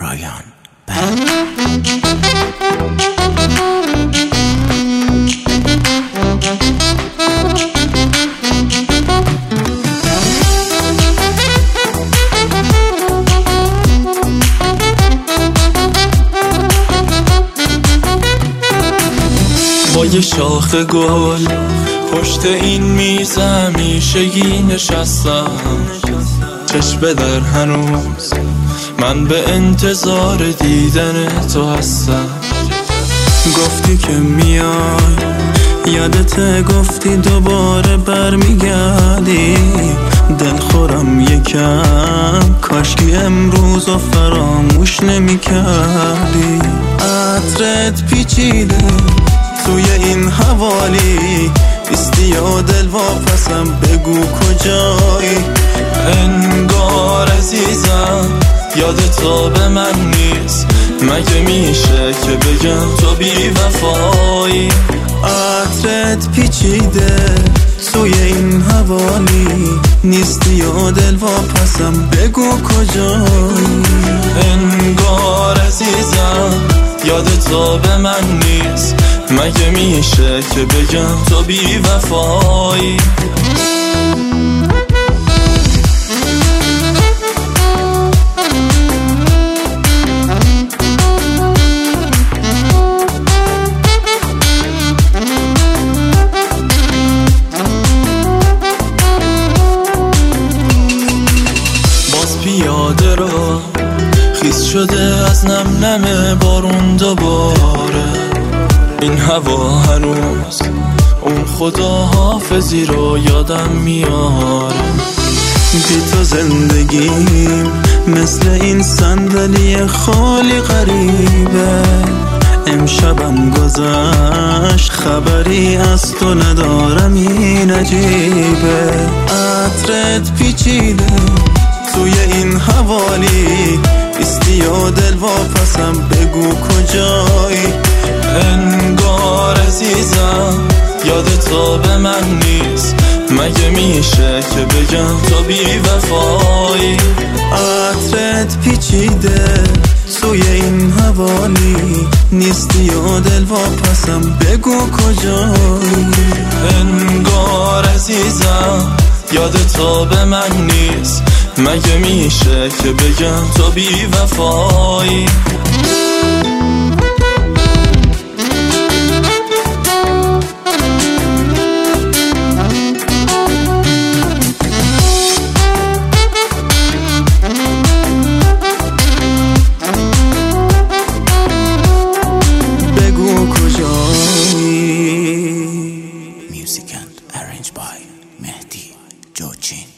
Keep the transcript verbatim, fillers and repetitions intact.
رایان بند. با یه شاخ گل پشت این میز همیشگی نشستم، چشم در هنوز من به انتظار دیدن تو هستم. گفتی که میای، یادت گفتی دوباره برمیگردی، دلخورم یکم کاشکی امروز و فراموش نمی کردی. عطرت پیچیده توی این حوالی، ایستی یا دل واپسم بگو کجایی. انگار عزیزم یاد تو به من نیست، مگه میشه که بگم تو بی وفایی. عطرت پیچیده توی این حوالی، نیستی یا دل واپسم بگو کجایی. انگار عزیزم یاد تو به من نیست، مگه میشه که بگم تو بی وفایی. باز پیاده را خیس شده از نم نم بارون دوباره، این هوا هنوز اون خدا حافظی رو یادم میاره. بی تو زندگیم مثل این صندلی خالی غریبه، امشبم گذشت خبری از تو ندارم، این عجیبه. عطرت پیچیده توی این حوالی، ایستی یا دل واپسم بگو کجایی. انگار عزیزم یاد تو به من نیست، مگه میشه که بگم تو بی وفایی. عطرت پیچیده توی این حوالی، نیستی یا دل واپسم بگو کجایی. انگار عزیزم یاد تو به من نیست، مگه میشه که بگم تو بی وفایی. Music and arranged by Mehdi Jocin.